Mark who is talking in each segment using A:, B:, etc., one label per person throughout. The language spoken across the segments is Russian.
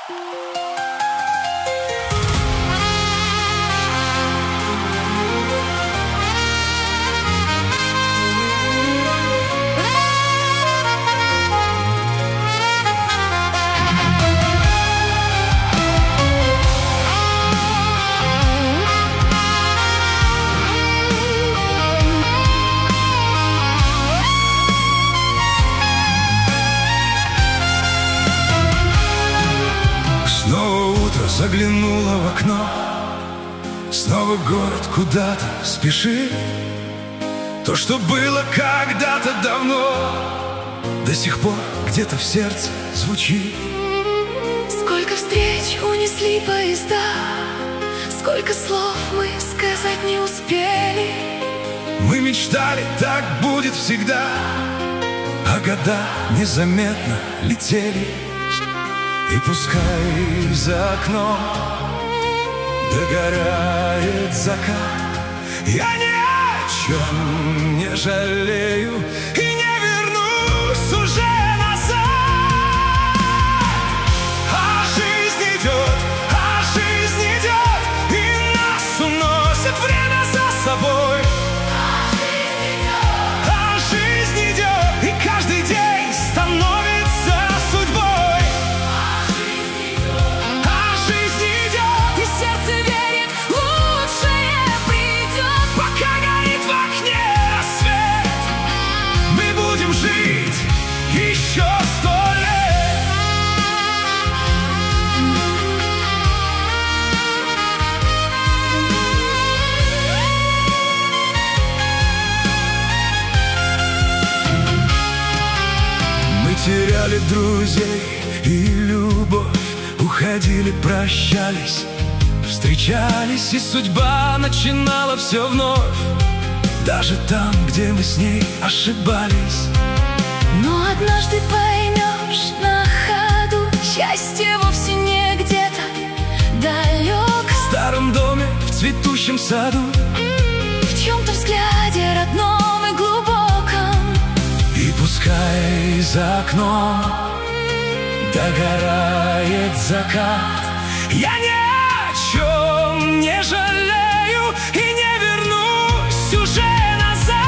A: Заглянула в окно, снова город куда-то спешит. То, что было когда-то давно, до сих пор где-то в сердце звучит.
B: Сколько встреч унесли поезда, сколько слов мы сказать не успели.
A: Мы мечтали, так будет всегда, а года незаметно летели. И пускай за окном догорает закат, я ни о чем не жалею и не вернусь уже назад. А жизнь идет, и нас уносит время за собой. А жизнь идет, и каждый день становится судьбой. Еще 100 лет. Мы теряли друзей и любовь, уходили, прощались, встречались, и судьба начинала все вновь. Даже там, где мы с ней ошибались.
B: Но однажды поймешь на ходу, счастье вовсе не где-то далеко.
A: В старом доме, в цветущем саду,
B: в чем-то взгляде родном и глубоком.
A: И пускай за окном догорает закат, я ни о чем не жалею и не вернусь уже назад.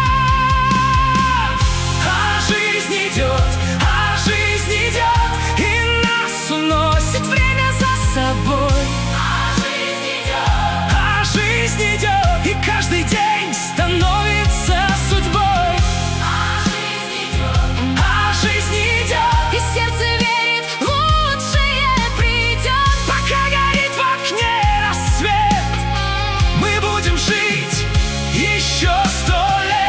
A: И нас уносит время за собой. А жизнь идет, и каждый день становится судьбой. А жизнь идет,
B: И сердце верит, лучшее придет.
A: пока горит в окне рассвет, мы будем жить еще 100 лет.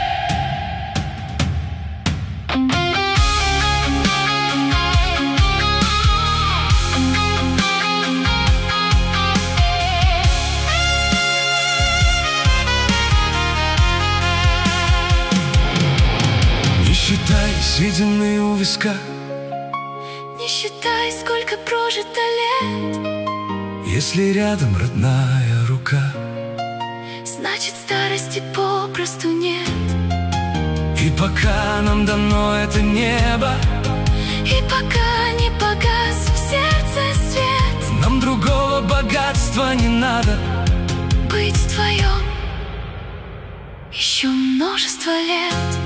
A: Считай седины у виска,
B: Не считай, сколько прожито лет.
A: если рядом родная рука.
B: Значит, старости попросту нет.
A: И пока нам дано это небо,
B: И пока не погас в сердце свет,
A: нам другого богатства не надо.
B: быть вдвоем еще множество лет.